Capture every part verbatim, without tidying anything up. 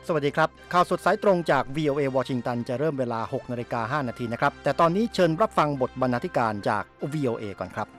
สวัสดีครับข่าวสดสายตรงจาก วี โอ เอ วอชิงตันจะเริ่มเวลา หกนาฬิกาห้านาทีนะครับแต่ตอนนี้เชิญรับฟังบทบรรณาธิการจาก วี โอ เอ ก่อนครับ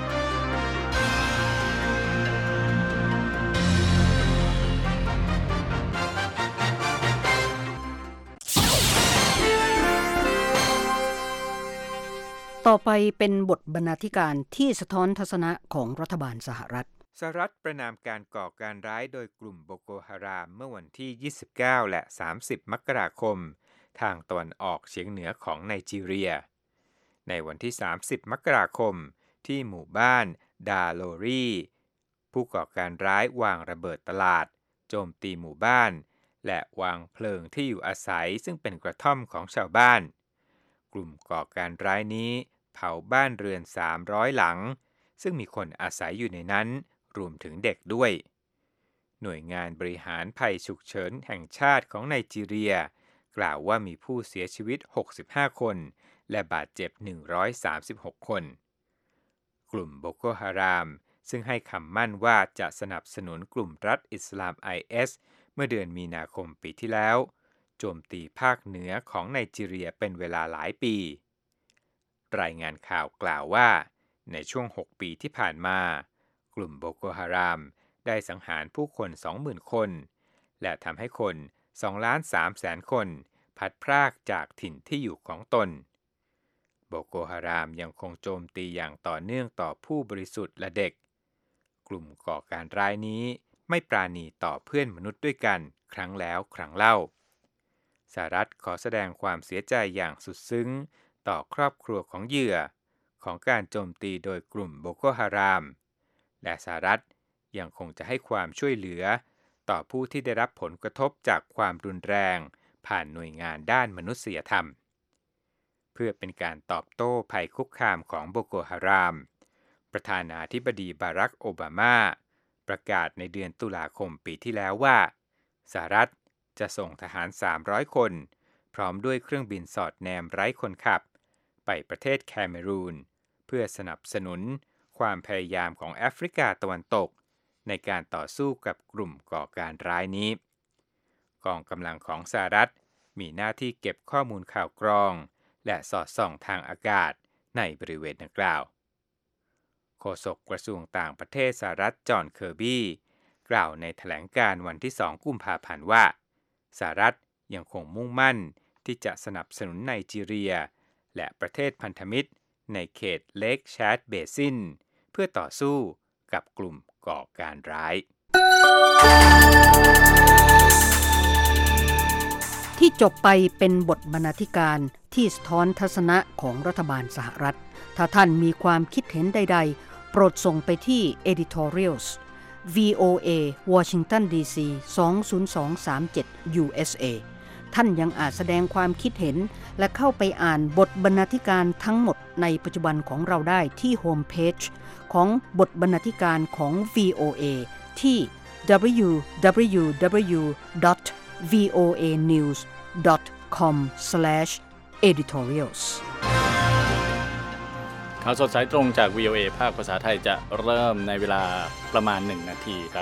ต่อไปเป็นบทบรรณาธิการที่สะท้อนทัศนะของรัฐบาลสหรัฐสหรัฐประณามการก่อการร้ายโดยกลุ่มโบโกฮารามเมื่อวันที่ยี่สิบเก้าและสามสิบมกราคมทางตะวันออกเฉียงเหนือของไนจีเรียในวันที่สามสิบมกราคมที่หมู่บ้านดาโลรีผู้ก่อการร้ายวางระเบิดตลาดโจมตีหมู่บ้านและวางเพลิงที่อยู่อาศัยซึ่งเป็นกระท่อมของชาวบ้านกลุ่มก่อการร้ายนี้เผาบ้านเรือนสามร้อยหลังซึ่งมีคนอาศัยอยู่ในนั้นรวมถึงเด็กด้วยหน่วยงานบริหารภัยฉุกเฉินแห่งชาติของไนจีเรียกล่าวว่ามีผู้เสียชีวิตหกสิบห้าคนและบาดเจ็บหนึ่งร้อยสามสิบหกคนกลุ่มโบโกฮารามซึ่งให้คำมั่นว่าจะสนับสนุนกลุ่มรัฐอิสลาม ไอ เอส เมื่อเดือนมีนาคมปีที่แล้วโจมตีภาคเหนือของไนจีเรียเป็นเวลาหลายปีรายงานข่าวกล่าวว่าในช่วงหกปีที่ผ่านมากลุ่มโบโกฮารามได้สังหารผู้คน สองหมื่น คนและทำให้คน สองล้านสามแสน คนพลัดพรากจากถิ่นที่อยู่ของตนโบโกฮารามยังคงโจมตีอย่างต่อเนื่องต่อผู้บริสุทธิ์และเด็กกลุ่มก่อการร้ายนี้ไม่ปราณีต่อเพื่อนมนุษย์ด้วยกันครั้งแล้วครั้งเล่าสหรัฐขอแสดงความเสียใจอย่างสุดซึ้งต่อครอบครัวของเหยื่อของการโจมตีโดยกลุ่มโบโกฮารามและสหรัฐยังคงจะให้ความช่วยเหลือต่อผู้ที่ได้รับผลกระทบจากความรุนแรงผ่านหน่วยงานด้านมนุษยธรรมเพื่อเป็นการตอบโต้ภัยคุกคามของโบโกฮารามประธานาธิบดีบารักโอบามาประกาศในเดือนตุลาคมปีที่แล้วว่าสหรัฐจะส่งทหารสามร้อยคนพร้อมด้วยเครื่องบินสอดแนมไร้คนขับไปประเทศแคเมรูนเพื่อสนับสนุนความพยายามของแอฟริกาตะวันตกในการต่อสู้กับกลุ่มก่อการร้ายนี้กองกำลังของสหรัฐมีหน้าที่เก็บข้อมูลข่าวกรองและสอดส่องทางอากาศในบริเวณดังกล่าวโฆษกกระทรวงต่างประเทศสหรัฐจอห์นเคอร์บี้กล่าวในแถลงการณ์วันที่สองกุมภาพันธ์ว่าสหรัฐยังคงมุ่งมั่นที่จะสนับสนุนไนจีเรียและประเทศพันธมิตรในเขตเลคแชดเบซินเพื่อต่อสู้กับกลุ่มก่อการร้ายที่จบไปเป็นบทบรรณาธิการที่สะท้อนทัศนะของรัฐบาลสหรัฐถ้าท่านมีความคิดเห็นใดๆโปรดส่งไปที่ editorials วี โอ เอ Washington ดี ซี สอง ศูนย์สองสามเจ็ด ยู เอส เอ ท่านยังอาจแสดงความคิดเห็นและเข้าไปอ่านบทบรรณาธิการทั้งหมดในปัจจุบันของเราได้ที่โฮมเพจของบทบรรณาธิการของ วี โอ เอ ที่ ดับเบิลยู ดับเบิลยู ดับเบิลยู ดอท วี โอ เอ นิวส์ ดอท คอม สแลช เอดิทอเรียลส์ข่าวสดสายตรงจาก วี โอ เอ ภาคภาษาไทยจะเริ่มในเวลาประมาณหนึ่งนาทีครับ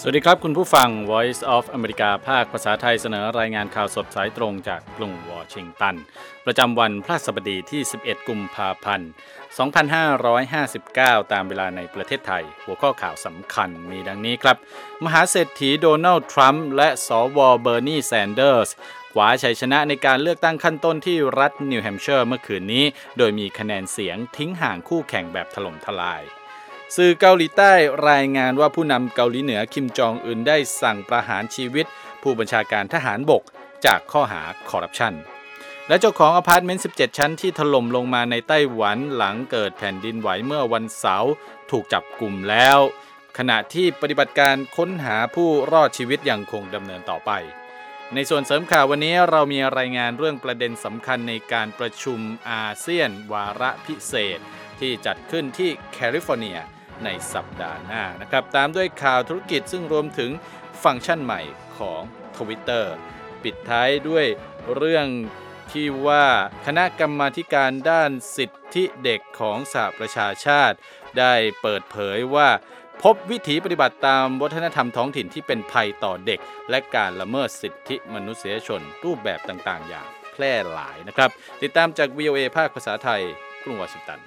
สวัสดีครับคุณผู้ฟัง Voice of America ภาคภาษาไทยเสนอรายงานข่าวสดสายตรงจากกรุงวอชิงตันประจำวันพฤหัสบดีที่สิบเอ็ดกุมภาพันธ์สองพันห้าร้อยห้าสิบเก้าตามเวลาในประเทศไทยหัวข้อข่าวสำคัญมีดังนี้ครับมหาเศรษฐีโดนัลด์ทรัมป์และสวเบอร์นีแซนเดอร์สคว้าชัยชนะในการเลือกตั้งขั้นต้นที่รัฐนิวแฮมป์เชอร์เมื่อคืนนี้โดยมีคะแนนเสียงทิ้งห่างคู่แข่งแบบถล่มทลายสื่อเกาหลีใต้รายงานว่าผู้นำเกาหลีเหนือคิมจองอึนได้สั่งประหารชีวิตผู้บัญชาการทหารบกจากข้อหาคอร์รัปชันและเจ้าของอพาร์ตเมนต์สิบเจ็ดชั้นที่ถล่มลงมาในไต้หวันหลังเกิดแผ่นดินไหวเมื่อวันเสาร์ถูกจับกุมแล้วขณะที่ปฏิบัติการค้นหาผู้รอดชีวิตยังคงดำเนินต่อไปในส่วนเสริมข่าววันนี้เรามีรายงานเรื่องประเด็นสำคัญในการประชุมอาเซียนวาระพิเศษที่จัดขึ้นที่แคลิฟอร์เนียในสัปดาห์หน้านะครับตามด้วยข่าวธุรกิจซึ่งรวมถึงฟังก์ชันใหม่ของ Twitter ปิดท้ายด้วยเรื่องที่ว่าคณะกรรมาธิการด้านสิทธิเด็กของสหประชาชาติได้เปิดเผยว่าพบวิถีปฏิบัติตามวัฒนธรรมท้องถิ่นที่เป็นภัยต่อเด็กและการละเมิดสิทธิมนุษยชนรูปแบบต่างๆอย่างแพร่หลายนะครับติดตามจาก วี โอ เอ ภาคภาษาไทยกรุงวอชิงตัน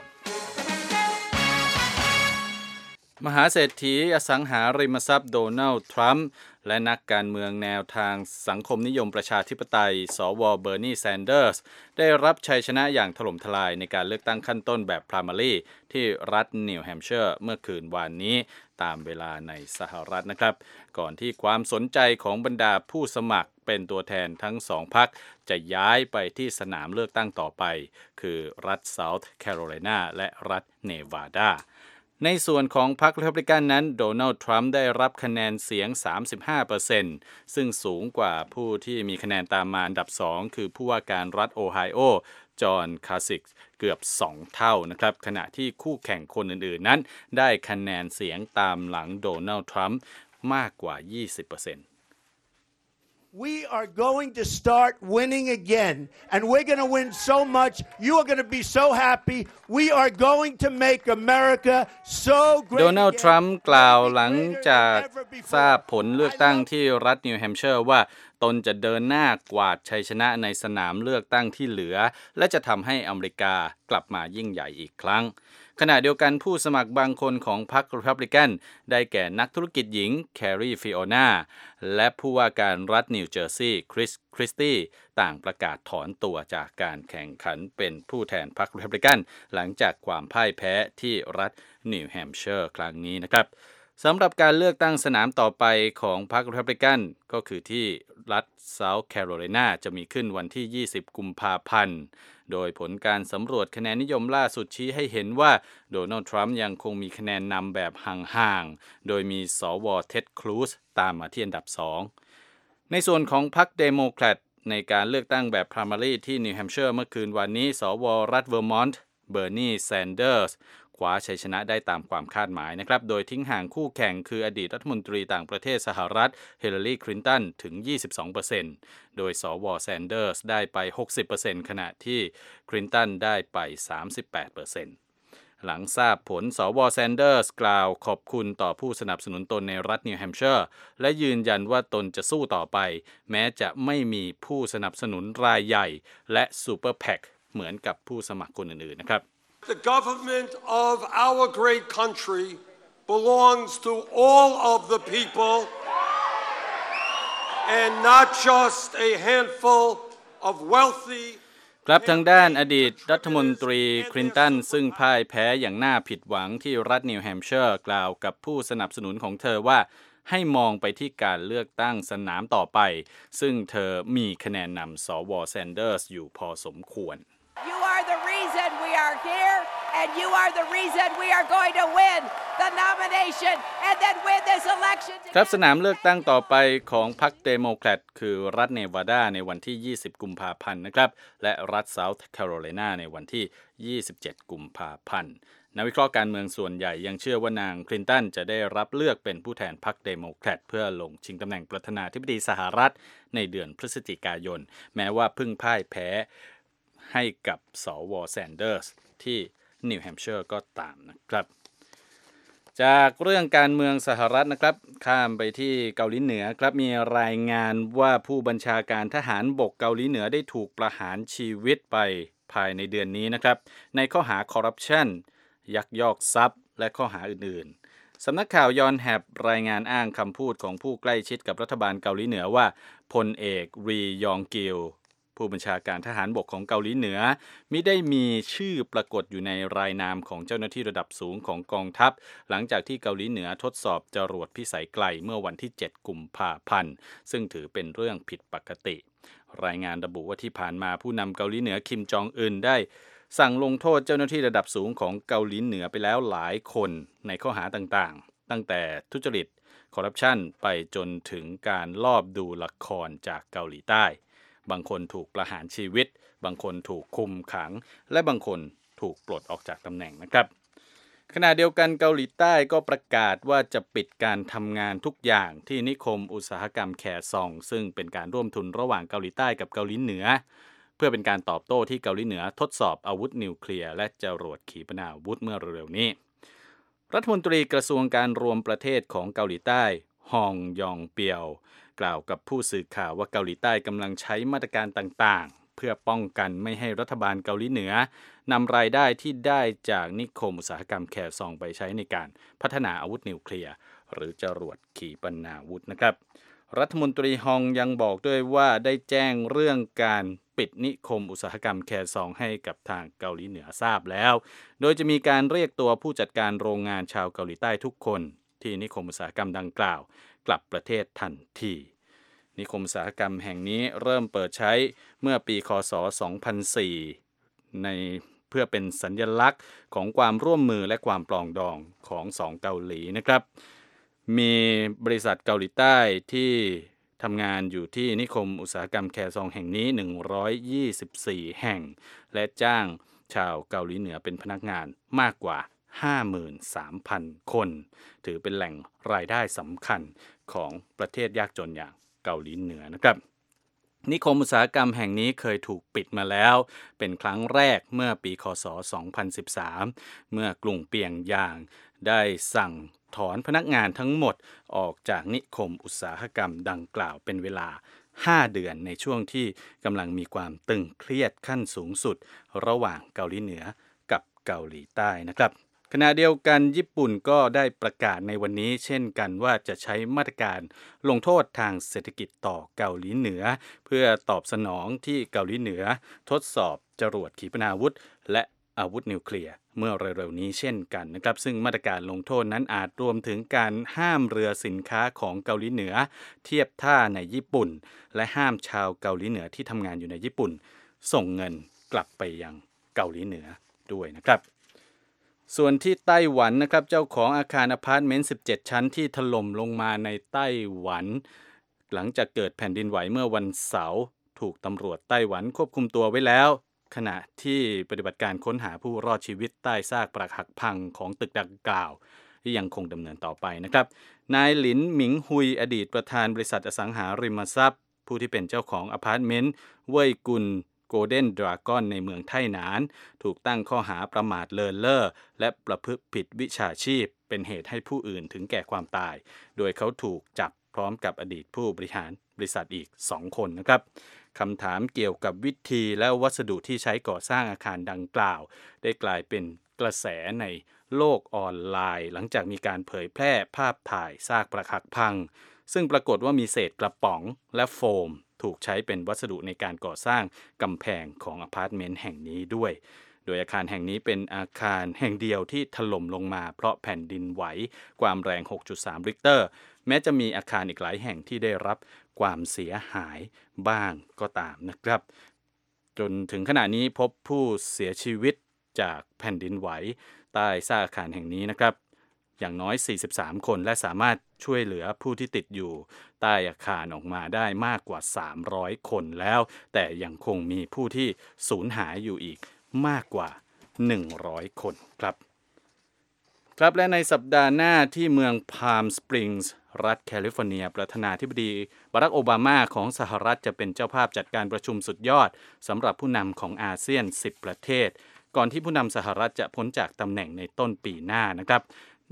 มหาเศรษฐีอสังหาริมทรัพย์โดนัลด์ทรัมป์และนักการเมืองแนวทางสังคมนิยมประชาธิปไตยสวเบอร์นีแซนเดอร์สได้รับชัยชนะอย่างถล่มทลายในการเลือกตั้งขั้นต้นแบบพรายมารีที่รัฐนิวแฮมป์เชอร์เมื่อคืนวานนี้ตามเวลาในสหรัฐนะครับก่อนที่ความสนใจของบรรดาผู้สมัครเป็นตัวแทนทั้งสองพรรคจะย้ายไปที่สนามเลือกตั้งต่อไปคือรัฐเซาท์แคโรไลนาและรัฐเนวาดาในส่วนของพรรครีพับลิกันนั้นโดนัลด์ทรัมป์ได้รับคะแนนเสียง สามสิบห้าเปอร์เซ็นต์ ซึ่งสูงกว่าผู้ที่มีคะแนนตามมาอันดับสองคือผู้ว่าการรัฐโอไฮโอจอห์นคาซิกเกือบสองเท่านะครับขณะที่คู่แข่งคนอื่นๆนั้นได้คะแนนเสียงตามหลังโดนัลด์ทรัมป์มากกว่า ยี่สิบเปอร์เซ็นต์ We are going to start winning again, and we're going to win so much. You are going to be so happy. We are going to make America so great. โดนัลด์ทรัมป์กล่าวหลังจากทราบผลเลือกตั้งที่รัฐนิวแฮมป์เชอร์ว่าตนจะเดินหน้ากวาดชัยชนะในสนามเลือกตั้งที่เหลือและจะทำให้อเมริกากลับมายิ่งใหญ่อีกครั้งขณะเดียวกันผู้สมัครบางคนของพรรครีพับลิกันได้แก่นักธุรกิจหญิงแครีฟิโอนาและผู้ว่าการรัฐนิวเจอร์ซีย์คริสคริสตี้ต่างประกาศถอนตัวจากการแข่งขันเป็นผู้แทนพรรครีพับลิกันหลังจากความพ่ายแพ้ที่รัฐนิวแฮมป์เชอร์ครั้งนี้นะครับสำหรับการเลือกตั้งสนามต่อไปของพรรครีพับลิกันก็คือที่รัฐเซาท์แคโรไลนาจะมีขึ้นวันที่ยี่สิบกุมภาพันธ์โดยผลการสำรวจคะแนนนิยมล่าสุดชี้ให้เห็นว่าโดนัลด์ทรัมป์ยังคงมีคะแนนนำแบบห่างๆโดยมีสวเท็ดครูซตามมาที่อันดับสองในส่วนของพรรคเดโมแครตในการเลือกตั้งแบบพรายมารีที่นิวแฮมป์เชอร์เมื่อคืนวันนี้สวรัฐเวอร์มอนต์เบอร์นีแซนเดอร์สคว้าชัยชนะได้ตามความคาดหมายนะครับโดยทิ้งห่างคู่แข่งคืออดีตรัฐมนตรีต่างประเทศสหรัฐเฮเลารีคลินตันถึง ยี่สิบสองเปอร์เซ็นต์ โดยสวแซนเดอร์สได้ไป หกสิบเปอร์เซ็นต์ ขณะที่คลินตันได้ไป สามสิบแปดเปอร์เซ็นต์ หลังทราบผลสวแซนเดอร์สกล่าวขอบคุณต่อผู้สนับสนุนตนในรัฐนิวแฮมป์เชอร์และยืนยันว่าตนจะสู้ต่อไปแม้จะไม่มีผู้สนับสนุนรายใหญ่และซูเปอร์แพ็คเหมือนกับผู้สมัครคนอื่นๆนะครับ The government of our great country belongs to all of the people and not just a handful of wealthy ครับทางด้านอดีตรัฐมนตรีคลินตันซึ่งพ่ายแพ้อย่างน่าผิดหวังที่รัฐนิวแฮมป์เชอร์กล่าวกับผู้สนับสนุนของเธอว่าให้มองไปที่การเลือกตั้งสนามต่อไปซึ่งเธอมีคะแนนนำสวแซนเดอร์สอยู่พอสมควร You are the reason we are here, and you are the reason we are going to win the nomination and then win this election. ครับสนามเลือกตั้งต่อไปของพรรคเดโมแครตคือรัฐเนวาดาในวันที่ยี่สิบกุมภาพันธ์นะครับและรัฐเซาท์แคโรไลนาในวันที่ยี่สิบเจ็ดกุมภาพันธ์นักวิเคราะห์การเมืองส่วนใหญ่ยังเชื่อว่านางคลินตันจะได้รับเลือกเป็นผู้แทนพรรคเดโมแครตเพื่อลงชิงตำแหน่งประธานาธิบดีสหรัฐในเดือนพฤศจิกายนแม้ว่าเพิ่งพ่ายแพ้ให้กับสวแซนเดอร์สที่นิวแฮมป์เชอร์ก็ตามนะครับจากเรื่องการเมืองสหรัฐนะครับข้ามไปที่เกาหลีเหนือครับมีรายงานว่าผู้บัญชาการทหารบกเกาหลีเหนือได้ถูกประหารชีวิตไปภายในเดือนนี้นะครับในข้อหาคอร์รัปชันยักยอกทรัพย์และข้อหาอื่นๆสำนักข่าวยอนแฮบรายงานอ้างคำพูดของผู้ใกล้ชิดกับรัฐบาลเกาหลีเหนือว่าพลเอกรียองกิลผู้บัญชาการทหารบกของเกาหลีเหนือมิได้มีชื่อปรากฏอยู่ในรายนามของเจ้าหน้าที่ระดับสูงของกองทัพหลังจากที่เกาหลีเหนือทดสอบจรวดพิสัยไกลเมื่อวันที่เจ็ดกุมภาพันธ์ซึ่งถือเป็นเรื่องผิดปกติรายงานระบุว่าที่ผ่านมาผู้นำเกาหลีเหนือคิมจองอึนได้สั่งลงโทษเจ้าหน้าที่ระดับสูงของเกาหลีเหนือไปแล้วหลายคนในข้อหาต่างๆตั้งแต่ทุจริตคอร์รัปชันไปจนถึงการลอบดูละครจากเกาหลีใต้บางคนถูกประหารชีวิตบางคนถูกคุมขังและบางคนถูกปลดออกจากตำแหน่งนะครับขณะเดียวกันเกาหลีใต้ก็ประกาศว่าจะปิดการทำงานทุกอย่างที่นิคมอุตสาหกรรมแคซองซึ่งเป็นการร่วมทุนระหว่างเกาหลีใต้กับเกาหลีเหนือเพื่อเป็นการตอบโต้ที่เกาหลีเหนือทดสอบอาวุธนิวเคลียร์และจรวดขีปนาวุธเมื่อเร็วๆนี้รัฐมนตรีกระทรวงการรวมประเทศของเกาหลีใต้ฮองยองเปียวกล่าวกับผู้สื่อข่าวว่าเกาหลีใต้กำลังใช้มาตรการต่างๆเพื่อป้องกันไม่ให้รัฐบาลเกาหลีเหนือนำรายได้ที่ได้จากนิคมอุตสาหกรรมแคซองไปใช้ในการพัฒนาอาวุธนิวเคลียร์หรือจรวดขีปนาวุธนะครับรัฐมนตรีฮองยังบอกด้วยว่าได้แจ้งเรื่องการปิดนิคมอุตสาหกรรมแคซองให้กับทางเกาหลีเหนือทราบแล้วโดยจะมีการเรียกตัวผู้จัดการโรงงานชาวเกาหลีใต้ทุกคนที่นิคมอุตสาหกรรมดังกล่าวกลับประเทศทันทีนิคมอุตสาหกรรมแห่งนี้เริ่มเปิดใช้เมื่อปีค.ศ. สองพันสี่ ในเพื่อเป็นสัญลักษณ์ของความร่วมมือและความปรองดองของสองเกาหลีนะครับมีบริษัทเกาหลีใต้ที่ทำงานอยู่ที่นิคมอุตสาหกรรมแคซองแห่งนี้หนึ่งร้อยยี่สิบสี่แห่งและจ้างชาวเกาหลีเหนือเป็นพนักงานมากกว่า ห้าหมื่นสามพัน คนถือเป็นแหล่งรายได้สำคัญของประเทศยากจนอย่างเกาหลีเหนือนะครับนิคมอุตสาหกรรมแห่งนี้เคยถูกปิดมาแล้วเป็นครั้งแรกเมื่อปีค.ศ. สองพันสิบสาม เมื่อกรุงเปียงยางได้สั่งถอนพนักงานทั้งหมดออกจากนิคมอุตสาหกรรมดังกล่าวเป็นเวลาห้าเดือนในช่วงที่กำลังมีความตึงเครียดขั้นสูงสุดระหว่างเกาหลีเหนือกับเกาหลีใต้นะครับขณะเดียวกันญี่ปุ่นก็ได้ประกาศในวันนี้เช่นกันว่าจะใช้มาตรการลงโทษทางเศรษฐกิจต่อเกาหลีเหนือเพื่อตอบสนองที่เกาหลีเหนือทดสอบจรวดขีปนาวุธและอาวุธนิวเคลียร์เมื่อเร็วๆนี้เช่นกันนะครับซึ่งมาตรการลงโทษนั้นอาจรวมถึงการห้ามเรือสินค้าของเกาหลีเหนือเทียบท่าในญี่ปุ่นและห้ามชาวเกาหลีเหนือที่ทำงานอยู่ในญี่ปุ่นส่งเงินกลับไปยังเกาหลีเหนือด้วยนะครับส่วนที่ไต้หวันนะครับเจ้าของอาคารอพาร์ตเมนต์สิบเจ็ดชั้นที่ถล่มลงมาในไต้หวันหลังจากเกิดแผ่นดินไหวเมื่อวันเสาร์ถูกตำรวจไต้หวันควบคุมตัวไว้แล้วขณะที่ปฏิบัติการค้นหาผู้รอดชีวิตใต้ซากปรักหักพังของตึกดังกล่าวที่ยังคงดำเนินต่อไปนะครับนายหลินหมิงฮุยอดีตประธานบริษัทอสังหาริมทรัพย์ผู้ที่เป็นเจ้าของอพาร์ตเมนต์เว่ยกุนโกลเด้นดราก้อนในเมืองไท่หนานถูกตั้งข้อหาประมาทเลินเล่อและประพฤติผิดวิชาชีพเป็นเหตุให้ผู้อื่นถึงแก่ความตายโดยเขาถูกจับพร้อมกับอดีตผู้บริหารบริษัทอีกสองคนนะครับคำถามเกี่ยวกับวิธีและวัสดุที่ใช้ก่อสร้างอาคารดังกล่าวได้กลายเป็นกระแสในโลกออนไลน์หลังจากมีการเผยแพร่ภาพถ่ายซากปรักหักพังซึ่งปรากฏว่ามีเศษกระป๋องและโฟมถูกใช้เป็นวัสดุในการก่อสร้างกำแพงของอพาร์ตเมนต์แห่งนี้ด้วยโดยอาคารแห่งนี้เป็นอาคารแห่งเดียวที่ถล่มลงมาเพราะแผ่นดินไหวความแรง หกจุดสาม ริกเตอร์แม้จะมีอาคารอีกหลายแห่งที่ได้รับความเสียหายบ้างก็ตามนะครับจนถึงขณะนี้พบผู้เสียชีวิตจากแผ่นดินไหวใต้ซากอาคารแห่งนี้นะครับอย่างน้อยสี่สิบสามคนและสามารถช่วยเหลือผู้ที่ติดอยู่ใต้อาคารออกมาได้มากกว่าสามร้อยคนแล้วแต่ยังคงมีผู้ที่สูญหายอยู่อีกมากกว่าหนึ่งร้อยคนครับครับและในสัปดาห์หน้าที่เมืองพาล์มสปริงส์รัฐแคลิฟอร์เนียประธานาธิบดีบารักโอบามาของสหรัฐจะเป็นเจ้าภาพจัดการประชุมสุดยอดสำหรับผู้นำของอาเซียนสิบประเทศก่อนที่ผู้นำสหรัฐจะพ้นจากตำแหน่งในต้นปีหน้านะครับ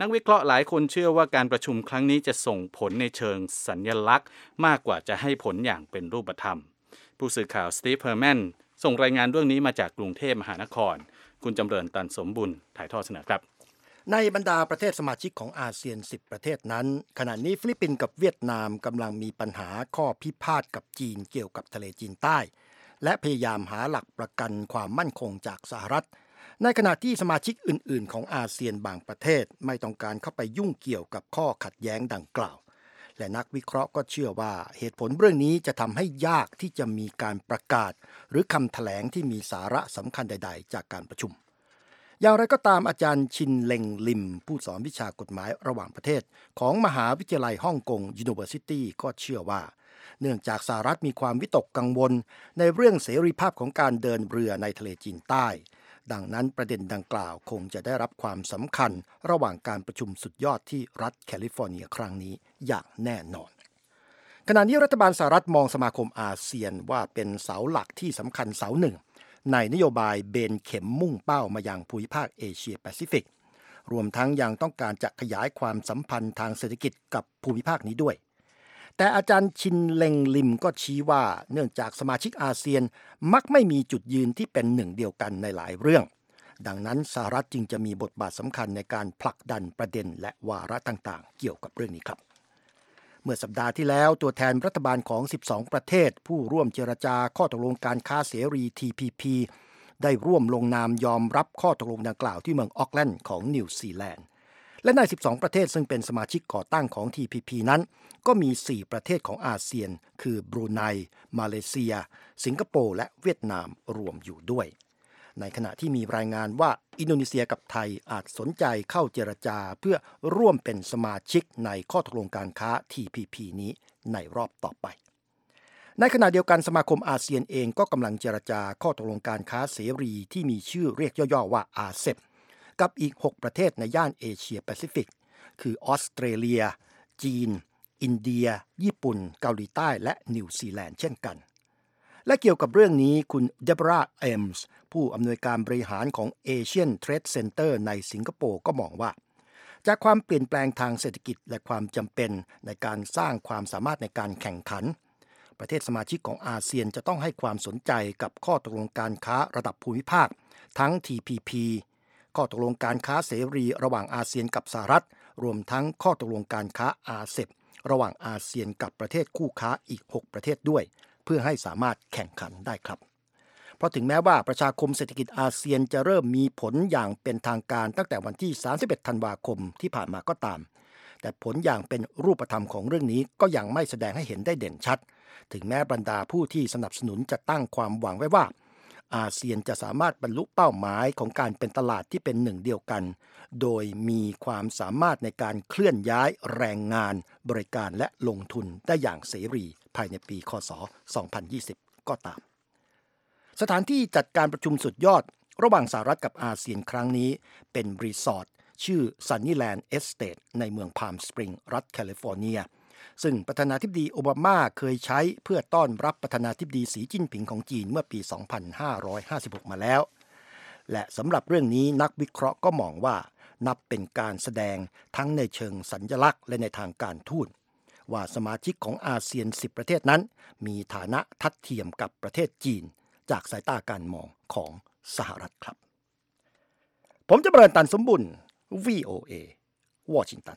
นักวิเคราะห์หลายคนเชื่อว่าการประชุมครั้งนี้จะส่งผลในเชิงสัญลักษณ์มากกว่าจะให้ผลอย่างเป็นรูปธรรมผู้สื่อข่าวสตีฟ เฮอร์แมนส่งรายงานเรื่องนี้มาจากกรุงเทพมหานครคุณจำเริญตันสมบุญถ่ายทอดเสนอครับในบรรดาประเทศสมาชิกของอาเซียนสิบประเทศนั้นขณะนี้ฟิลิปปินส์กับเวียดนามกำลังมีปัญหาข้อพิพาทกับจีนเกี่ยวกับทะเลจีนใต้และพยายามหาหลักประกันความมั่นคงจากสหรัฐในขณะที่สมาชิกอื่นๆของอาเซียนบางประเทศไม่ต้องการเข้าไปยุ่งเกี่ยวกับข้อขัดแย้งดังกล่าวและนักวิเคราะห์ก็เชื่อว่าเหตุผลเรื่องนี้จะทำให้ยากที่จะมีการประกาศหรือคำแถลงที่มีสาระสำคัญใดๆจากการประชุมอย่างไรก็ตามอาจารย์ชินเล็งลิมผู้สอนวิชากฎหมายระหว่างประเทศของมหาวิทยาลัยฮ่องกง University ก็เชื่อว่าเนื่องจากสหรัฐมีความวิตกกังวลในเรื่องเสรีภาพของการเดินเรือในทะเลจีนใต้ดังนั้นประเด็นดังกล่าวคงจะได้รับความสำคัญระหว่างการประชุมสุดยอดที่รัฐแคลิฟอร์เนียครั้งนี้อย่างแน่นอนขณะนี้รัฐบาลสหรัฐมองสมาคมอาเซียนว่าเป็นเสาหลักที่สำคัญเสาหนึ่งในนโยบายเบนเข็มมุ่งเป้ามายังภูมิภาคเอเชียแปซิฟิกรวมทั้งยังต้องการจะขยายความสัมพันธ์ทางเศรษฐกิจกับภูมิภาคนี้ด้วยแต่อาจารย์ชินเล็งลิมก็ชี้ว่าเนื่องจากสมาชิกอาเซียนมักไม่มีจุดยืนที่เป็นหนึ่งเดียวกันในหลายเรื่องดังนั้นสหรัฐจึงจะมีบทบาทสำคัญในการผลักดันประเด็นและวาระต่างๆเกี่ยวกับเรื่องนี้ครับเมื่อสัปดาห์ที่แล้วตัวแทนรัฐบาลของสิบสองประเทศผู้ร่วมเจรจาข้อตกลงการค้าเสรี ที พี พี ได้ร่วมลงนามยอมรับข้อตกลงดังกล่าวที่เมืองออกแลนด์ของนิวซีแลนด์และในสิบสองประเทศซึ่งเป็นสมาชิกก่อตั้งของ ที พี พี นั้นก็มีสี่ประเทศของอาเซียนคือบรูไนมาเลเซียสิงคโปร์และเวียดนามรวมอยู่ด้วยในขณะที่มีรายงานว่าอินโดนีเซียกับไทยอาจสนใจเข้าเจรจาเพื่อร่วมเป็นสมาชิกในข้อตกลงการค้า ที พี พี นี้ในรอบต่อไปในขณะเดียวกันสมาคมอาเซียนเองก็กำลังเจรจาข้อตกลงการค้าเสรีที่มีชื่อเรียกย่อๆว่า อาเซป กับอีกหกประเทศในย่านเอเชียแปซิฟิกคือออสเตรเลียจีนอินเดียญี่ปุ่นเกาหลีใต้และนิวซีแลนด์เช่นกันและเกี่ยวกับเรื่องนี้คุณเดโบราเอมส์ผู้อำนวยการบริหารของ Asian Trade Center ในสิงคโปร์ก็มองว่าจากความเปลี่ยนแปลงทางเศรษฐกิจและความจำเป็นในการสร้างความสามารถในการแข่งขันประเทศสมาชิกของอาเซียนจะต้องให้ความสนใจกับข้อตกลงการค้าระดับภูมิภาคทั้ง ที พี พี ข้อตกลงการค้าเสรีระหว่างอาเซียนกับสหรัฐรวมทั้งข้อตกลงการค้า อาเซป ระหว่างอาเซียนกับประเทศคู่ค้าอีกหกประเทศด้วยเพื่อให้สามารถแข่งขันได้ครับเพราะถึงแม้ว่าประชาคมเศรษฐกิจอาเซียนจะเริ่มมีผลอย่างเป็นทางการตั้งแต่วันที่สามสิบเอ็ดธันวาคมที่ผ่านมาก็ตามแต่ผลอย่างเป็นรูปธรรมของเรื่องนี้ก็ยังไม่แสดงให้เห็นได้เด่นชัดถึงแม้บรรดาผู้ที่สนับสนุนจะตั้งความหวังไว้ว่าอาเซียนจะสามารถบรรลุเป้าหมายของการเป็นตลาดที่เป็นหนึ่งเดียวกันโดยมีความสามารถในการเคลื่อนย้ายแรงงานบริการและลงทุนได้อย่างเสรีภายในปีค.ศ. สองพันยี่สิบก็ตามสถานที่จัดการประชุมสุดยอดระหว่างสหรัฐกับอาเซียนครั้งนี้เป็นรีสอร์ทชื่อ Sunnyland Estate ในเมืองพาล์มสปริงรัฐแคลิฟอร์เนียซึ่งประธานาธิบดีโอบามาเคยใช้เพื่อต้อนรับประธานาธิบดีสีจิ้นผิงของจีนเมื่อปี สองพันห้าร้อยห้าสิบหก มาแล้วและสำหรับเรื่องนี้นักวิเคราะห์ก็มองว่านับเป็นการแสดงทั้งในเชิงสัญลักษณ์และในทางการทูตว่าสมาชิกของอาเซียนสิบประเทศนั้นมีฐานะทัดเทียมกับประเทศจีนจากสายตาการมองของสหรัฐครับผมจะเบิร์นตันสมบุญ วี โอ เอ วอชิงตัน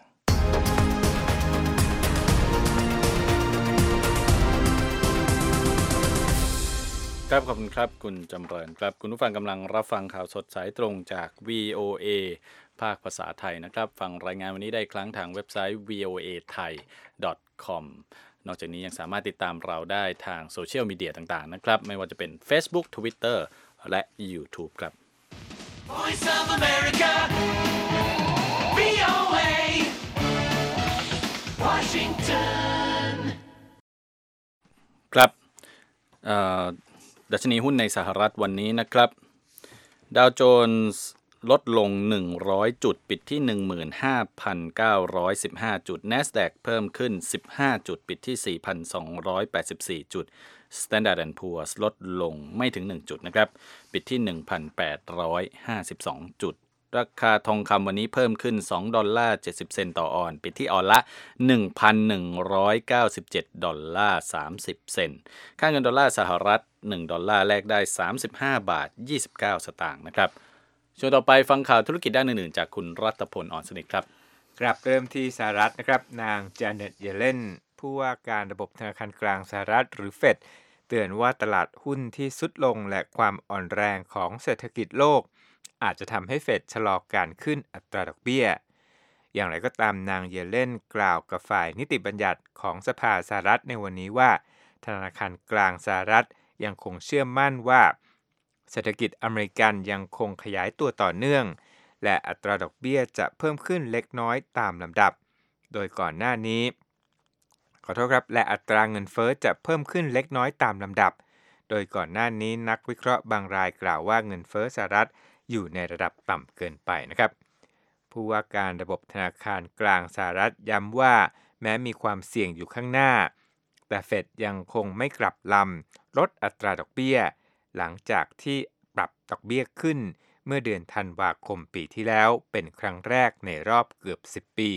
ครับขอบคุณครับคุณจำเริญครับคุณผู้ฟังกำลังรับฟังข่าวสดสายตรงจาก วี โอ เอ ภาคภาษาไทยนะครับฟังรายงานวันนี้ได้ครั้งทางเว็บไซต์ วี โอ เอ ไทย ดอท คอม นอกจากนี้ยังสามารถติดตามเราได้ทางโซเชียลมีเดียต่างๆนะครับไม่ว่าจะเป็น Facebook Twitter และ YouTube ครับ Voice of America วี โอ เอ Washington ครับดัชนีหุ้นในสหรัฐวันนี้นะครับดาวโจนส์ลดลงหนึ่งร้อยจุดปิดที่ หนึ่งหมื่นห้าพันเก้าร้อยสิบห้า จุด NASDAQ เพิ่มขึ้นสิบห้าจุดปิดที่ สี่พันสองร้อยแปดสิบสี่ จุด Standard แอนด์ Poor's ลดลงไม่ถึงหนึ่งจุดนะครับปิดที่ หนึ่งพันแปดร้อยห้าสิบสอง จุดราคาทองคำวันนี้เพิ่มขึ้นสองดอลลาร์เจ็ดสิบเซนต์ต่อออนซ์ปิดที่ออนละ หนึ่งพันหนึ่งร้อยเก้าสิบเจ็ดดอลลาร์สามสิบเซนต์ค่าเงินดอลลาร์สหรัฐหนึ่งดอลลาร์แลกได้สามสิบห้าบาทยี่สิบเก้าสตางค์นะครับช่วงต่อไปฟังข่าวธุรกิจด้านอื่นๆจากคุณรัตพล อ่อนสนิทครับกลับเริ่มที่สหรัฐนะครับนางจาเน็ต เยเลนผู้ว่าการระบบธนาคารกลางสหรัฐหรือเฟดเตือนว่าตลาดหุ้นที่ทรุดลงและความอ่อนแรงของเศรษฐกิจโลกอาจจะทำให้เฟดชะลอการขึ้นอัตราดอกเบี้ยอย่างไรก็ตามนางเยเลนกล่าวกับฝ่ายนิติบัญญัติของสภาสหรัฐในวันนี้ว่าธนาคารกลางสหรัฐยังคงเชื่อมั่นว่าเศรษฐกิจอเมริกันยังคงขยายตัวต่อเนื่องและอัตราดอกเบี้ยจะเพิ่มขึ้นเล็กน้อยตามลำดับโดยก่อนหน้านี้ขอโทษครับและอัตราเงินเฟ้อจะเพิ่มขึ้นเล็กน้อยตามลำดับโดยก่อนหน้านี้นักวิเคราะห์บางรายกล่าวว่าเงินเฟ้อสหรัฐอยู่ในระดับต่ำเกินไปนะครับผู้ว่าการระบบธนาคารกลางสหรัฐย้ำว่าแม้มีความเสี่ยงอยู่ข้างหน้าแต่เฟดยังคงไม่กลับลำลดอัตราดอกเบี้ยหลังจากที่ปรับดอกเบี้ยขึ้นเมื่อเดือนธันวาคมปีที่แล้วเป็นครั้งแรกในรอบเกือบสิบปี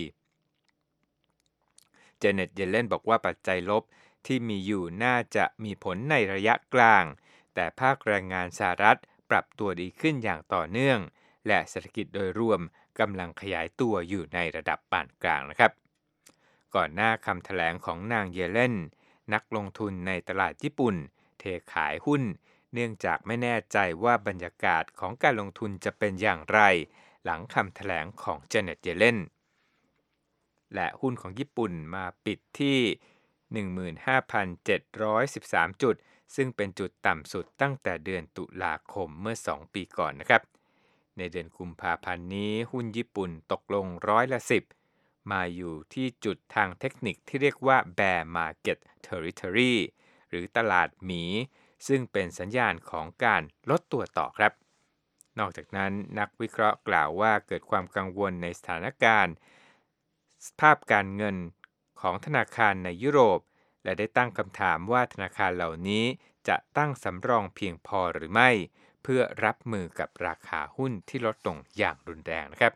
เจเน็ต เยเลนบอกว่าปัจจัยลบที่มีอยู่น่าจะมีผลในระยะกลางแต่ภาคแรงงานสหรัฐปรับตัวดีขึ้นอย่างต่อเนื่องและเศรษฐกิจโดยรวมกำลังขยายตัวอยู่ในระดับปานกลางนะครับก่อนหน้าคำแถลงของนางเยเลนนักลงทุนในตลาดญี่ปุ่นเทขายหุ้นเนื่องจากไม่แน่ใจว่าบรรยากาศของการลงทุนจะเป็นอย่างไรหลังคำแถลงของเจเน็ต เยเลนและหุ้นของญี่ปุ่นมาปิดที่ หนึ่งหมื่นห้าพันเจ็ดร้อยสิบสาม จุดซึ่งเป็นจุดต่ำสุดตั้งแต่เดือนตุลาคมเมื่อสองปีก่อนนะครับในเดือนกุมภาพันธ์นี้หุ้นญี่ปุ่นตกลงร้อยละสิบมาอยู่ที่จุดทางเทคนิคที่เรียกว่า Bear Market Territory หรือตลาดหมีซึ่งเป็นสัญญาณของการลดตัวต่อครับนอกจากนั้นนักวิเคราะห์กล่าวว่าเกิดความกังวลในสถานการณ์สภาพการเงินของธนาคารในยุโรปและได้ตั้งคำถามว่าธนาคารเหล่านี้จะตั้งสำรองเพียงพอหรือไม่เพื่อรับมือกับราคาหุ้นที่ลดลงอย่างรุนแรงนะครับ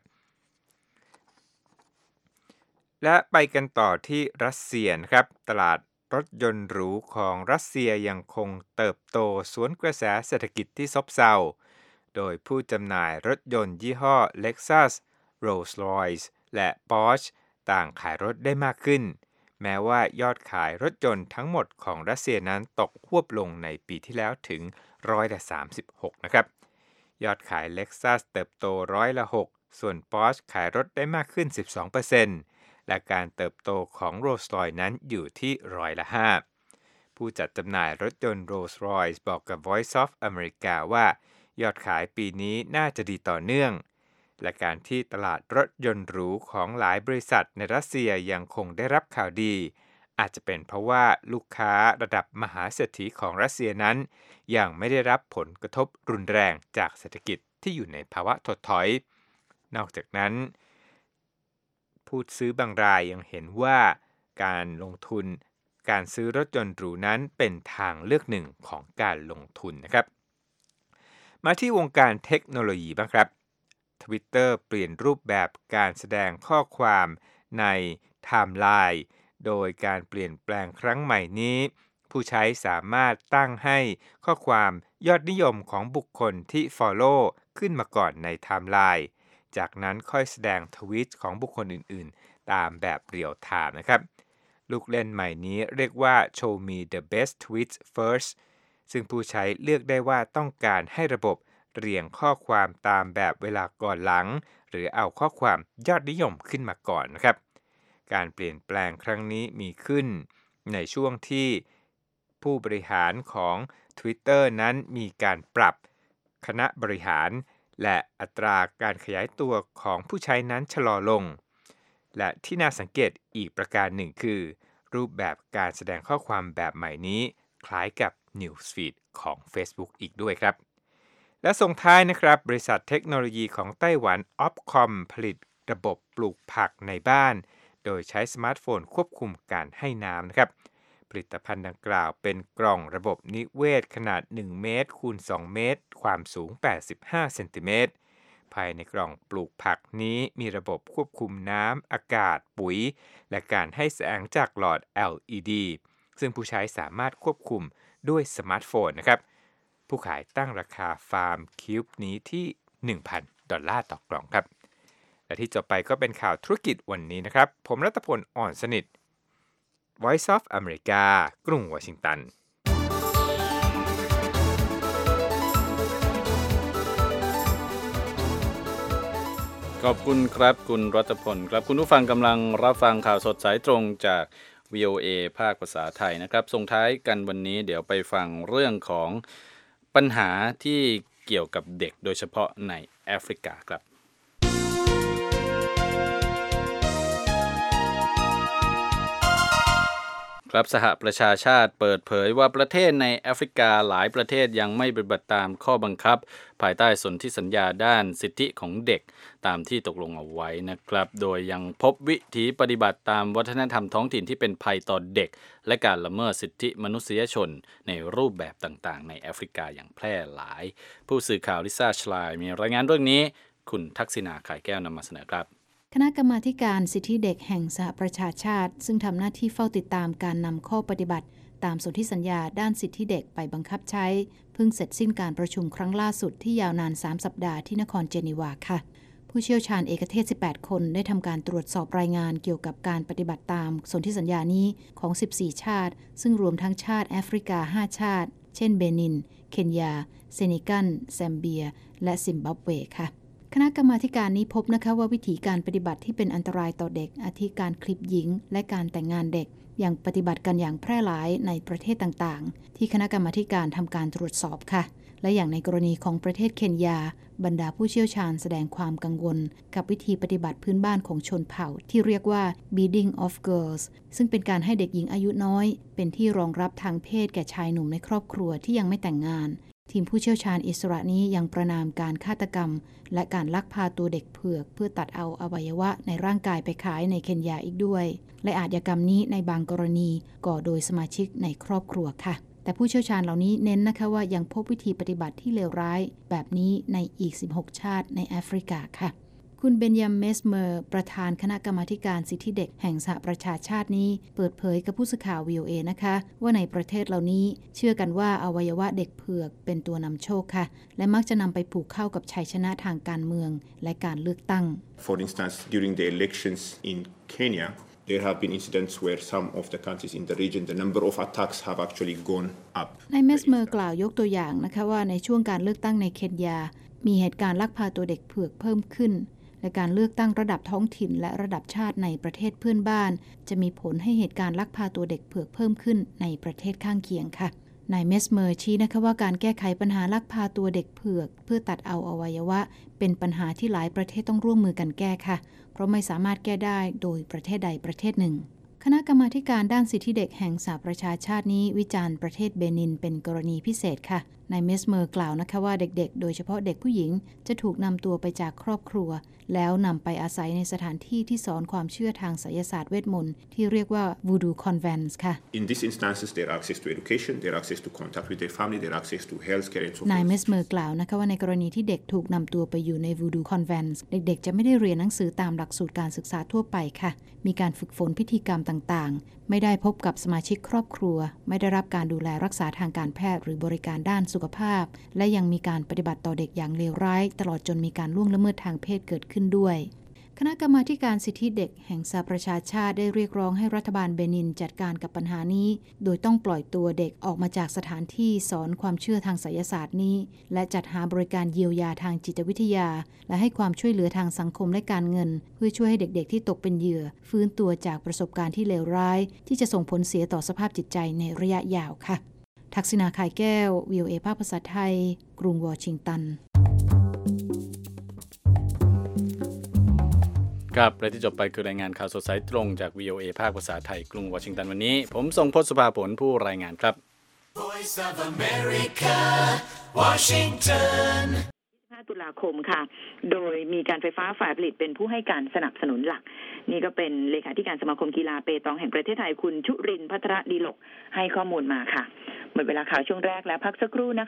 และไปกันต่อที่รัสเซียนะครับตลาดรถยนต์หรูของรัสเซียยังคงเติบโตสวนกระแสเศรษฐกิจที่ซบเซาโดยผู้จำหน่ายรถยนต์ยี่ห้อ Lexus, Rolls-Royce และ Porsche ต่างขายรถได้มากขึ้นแม้ว่ายอดขายรถยนต์ทั้งหมดของรัสเซียนั้นตกฮวบลงในปีที่แล้วถึงร้อยละสามสิบหกนะครับยอดขาย Lexus เติบโตร้อยละหกส่วน Porsche ขายรถได้มากขึ้น สิบสองเปอร์เซ็นต์ และการเติบโตของ Rolls-Royce นั้นอยู่ที่ร้อยละห้าผู้จัดจำหน่ายรถยนต์ Rolls-Royce บอกกับ Voice of America ว่ายอดขายปีนี้น่าจะดีต่อเนื่องและการที่ตลาดรถยนต์หรูของหลายบริษัทในรัสเซียยังคงได้รับข่าวดีอาจจะเป็นเพราะว่าลูกค้าระดับมหาเศรษฐีของรัสเซียนั้นยังไม่ได้รับผลกระทบรุนแรงจากเศรษฐกิจที่อยู่ในภาวะถดถอยนอกจากนั้นผู้ซื้อบางรายยังเห็นว่าการลงทุนการซื้อรถยนต์หรูนั้นเป็นทางเลือกหนึ่งของการลงทุนนะครับมาที่วงการเทคโนโลยีบ้างครับTwitter เปลี่ยนรูปแบบการแสดงข้อความในไทม์ไลน์โดยการเปลี่ยนแปลงครั้งใหม่นี้ผู้ใช้สามารถตั้งให้ข้อความยอดนิยมของบุคคลที่ Follow ขึ้นมาก่อนในไทม์ไลน์จากนั้นค่อยแสดงทวีตของบุคคลอื่นๆตามแบบเรียลไทม์นะครับลูกเล่นใหม่นี้เรียกว่า Show me the best tweets first ซึ่งผู้ใช้เลือกได้ว่าต้องการให้ระบบเรียงข้อความตามแบบเวลาก่อนหลังหรือเอาข้อความยอดนิยมขึ้นมาก่อนนะครับการเปลี่ยนแปลงครั้งนี้มีขึ้นในช่วงที่ผู้บริหารของ Twitter นั้นมีการปรับคณะบริหารและอัตราการขยายตัวของผู้ใช้นั้นชะลอลงและที่น่าสังเกตอีกประการหนึ่งคือรูปแบบการแสดงข้อความแบบใหม่นี้คล้ายกับ Newsfeed ของ Facebook อีกด้วยครับและส่งท้ายนะครับบริษัทเทคโนโลยีของไต้หวัน Opcom ผลิตระบบปลูกผักในบ้านโดยใช้สมาร์ทโฟนควบคุมการให้น้ำนะครับผลิตภัณฑ์ดังกล่าวเป็นกล่องระบบนิเวศขนาดหนึ่งเมตรคูณสองเมตรความสูงแปดสิบห้าเซนติเมตรผภายในกล่องปลูกผักนี้มีระบบควบคุมน้ำอากาศปุ๋ยและการให้แสงจากหลอด แอล อี ดี ซึ่งผู้ใช้สามารถควบคุมด้วยสมาร์ทโฟนนะครับผู้ขายตั้งราคาฟาร์มคิวบ์นี้ที่ หนึ่งพัน ดอลลาร์ต่อกล่องครับและที่จบไปก็เป็นข่าวธุรกิจวันนี้นะครับผมรัตพล อ่อนสนิท Voice of America กรุงวอชิงตันขอบคุณครับคุณรัตพลครับคุณผู้ฟังกำลังรับฟังข่าวสดสายตรงจาก วี โอ เอ ภาคภาษาไทยนะครับส่งท้ายกันวันนี้เดี๋ยวไปฟังเรื่องของปัญหาที่เกี่ยวกับเด็กโดยเฉพาะในแอฟริกาครับครับสหประชาชาติเปิดเผยว่าประเทศในแอฟริกาหลายประเทศยังไม่ปฏิบัติตามข้อบังคับภายใต้สนธิสัญญาด้านสิทธิของเด็กตามที่ตกลงเอาไว้นะครับโดยยังพบวิธีปฏิบัติตามวัฒนธรรมท้องถิ่นที่เป็นภัยต่อเด็กและการละเมิดสิทธิมนุษยชนในรูปแบบต่างๆในแอฟริกาอย่างแพร่หลายผู้สื่อข่าวลิซ่าชลายมีรายงานเรื่องนี้คุณทักษิณา ข่ายแก้วนำมาเสนอครับคณะกรรมาธิการสิทธิเด็กแห่งสหประชาชาติซึ่งทำหน้าที่เฝ้าติดตามการนำข้อปฏิบัติตามสนธิสัญญาด้านสิทธิเด็กไปบังคับใช้เพิ่งเสร็จสิ้นการประชุมครั้งล่าสุดที่ยาวนานสามสัปดาห์ที่นครเจนีวาค่ะผู้เชี่ยวชาญเอกเทศสิบแปดคนได้ทำการตรวจสอบรายงานเกี่ยวกับการปฏิบัติตามสนธิสัญญานี้ของสิบสี่ชาติซึ่งรวมทั้งชาติแอฟริกาห้าชาติเช่นเบนินเคนยาเซนิกัลแซมเบียและซิมบับเวค่ะคณะกรรมาธิการนี้พบนะคะว่าวิธีการปฏิบัติที่เป็นอันตรายต่อเด็กอาทิการคลิปหญิงและการแต่งงานเด็กยังปฏิบัติกันอย่างแพร่หลายในประเทศต่างๆที่คณะกรรมาธิการทำการตรวจสอบค่ะและอย่างในกรณีของประเทศเคนยาบรรดาผู้เชี่ยวชาญแสดงความกังวลกับวิธีปฏิบัติพื้นบ้านของชนเผ่าที่เรียกว่า beating of girls ซึ่งเป็นการให้เด็กหญิงอายุน้อยเป็นที่รองรับทางเพศแก่ชายหนุ่มในครอบครัวที่ยังไม่แต่งงานทีมผู้เชี่ยวชาญอิสระนี้ยังประนามการฆาตกรรมและการลักพาตัวเด็กเผือกเพื่อตัดเอาอวัยวะในร่างกายไปขายในเคนยาอีกด้วยและอาชญากรรมนี้ในบางกรณีก่อโดยสมาชิกในครอบครัวค่ะแต่ผู้เชี่ยวชาญเหล่านี้เน้นนะคะว่ายังพบวิธีปฏิบัติที่เลวร้ายแบบนี้ในอีกสิบหกชาติในแอฟริกาค่ะคุณเบนยาม เมสเมอร์ประธานคณะกรรมาธิการสิทธิเด็กแห่งสหประชาชาตินี้เปิดเผยกับผู้สื่อข่าว วี โอ เอ นะคะว่าในประเทศเหล่านี้เชื่อกันว่าอวัยวะเด็กเผือกเป็นตัวนำโชคค่ะและมักจะนำไปผูกเข้ากับชัยชนะทางการเมืองและการเลือกตั้ง For instance, during the elections in Kenya, there have been incidents where some of the countries in the region, the number of attacks have actually gone up. นายเมสเมอร์กล่าวยกตัวอย่างนะคะว่าในช่วงการเลือกตั้งในเคนยามีเหตุการณ์ลักพาตัวเด็กเผือกเพิ่มขึ้นและการเลือกตั้งระดับท้องถิ่นและระดับชาติในประเทศเพื่อนบ้านจะมีผลให้เหตุการณ์ลักพาตัวเด็กเผือกเพิ่มขึ้นในประเทศข้างเคียงค่ะนายเมสเมอร์ชี้นะคะว่าการแก้ไขปัญหาลักพาตัวเด็กเผือกเพื่อตัดเอาอวัยวะเป็นปัญหาที่หลายประเทศต้องร่วมมือกันแก้ค่ะเพราะไม่สามารถแก้ได้โดยประเทศใดประเทศหนึ่งคณะกรรมาธิการด้านสิทธิเด็กแห่งสหประชาชาตินี้วิจารณ์ประเทศเบนินเป็นกรณีพิเศษค่ะนายเมสเมอร์กล่าวนะคะว่าเด็กๆโดยเฉพาะเด็กผู้หญิงจะถูกนำตัวไปจากครอบครัวแล้วนำไปอาศัยในสถานที่ที่สอนความเชื่อทางไสยศาสตร์เวทมนต์ที่เรียกว่า Voodoo Convents ค่ะ In these instances, their access to education, their access to contact with their family, their access to healthcare and so forth. นายเมสเมอร์กล่าวนะคะว่าในกรณีที่เด็กถูกนำตัวไปอยู่ใน Voodoo Convents เด็กๆจะไม่ได้เรียนหนังสือตามหลักสูตรการศึกษาทั่วไปค่ะมีการฝึกฝนพิธีกรรมต่างๆไม่ได้พบกับสมาชิกครอบครัวไม่ได้รับการดูแลรักษาทางการแพทย์หรือบริการด้านสุขภาพและยังมีการปฏิบัติต่อเด็กอย่างเลวร้ายตลอดจนมีการล่วงละเมิดทางเพศเกิดขึ้นด้วยคณะกรรมาธิการสิทธิเด็กแห่งสหประชาชาติได้เรียกร้องให้รัฐบาลเบนินจัดการกับปัญหานี้โดยต้องปล่อยตัวเด็กออกมาจากสถานที่สอนความเชื่อทางไสยศาสตร์นี้และจัดหาบริการเยียวยาทางจิตวิทยาและให้ความช่วยเหลือทางสังคมและการเงินเพื่อช่วยให้เด็กๆที่ตกเป็นเหยื่อฟื้นตัวจากประสบการณ์ที่เลวร้ายที่จะส่งผลเสียต่อสภาพจิตใจในระยะยาวค่ะทักษิณา ข่ายแก้ว วี โอ เอ ภาคภาษาไทยกรุงวอชิงตันครับและที่จบไปคือรายงานข่าวสดสายตรงจาก วี โอ เอ ภาคภาษาไทยกรุงวอชิงตันวันนี้ผมทรงพจน์ สุภาผลผู้รายงานครับ Voice of America Washington ห้าตุลาคมค่ะโดยมีการไฟฟ้าฝ่ายผลิตเป็นผู้ให้การสนับสนุนหลักนี่ก็เป็นเลขาธิการสมาคมกีฬาเปตองแห่งประเทศไทยคุณชุรินทร์ภัทรดีลกให้ข้อมูลมาค่ะหมดเวลาข่าวช่วงแรกแล้วพักสักครู่นะคะ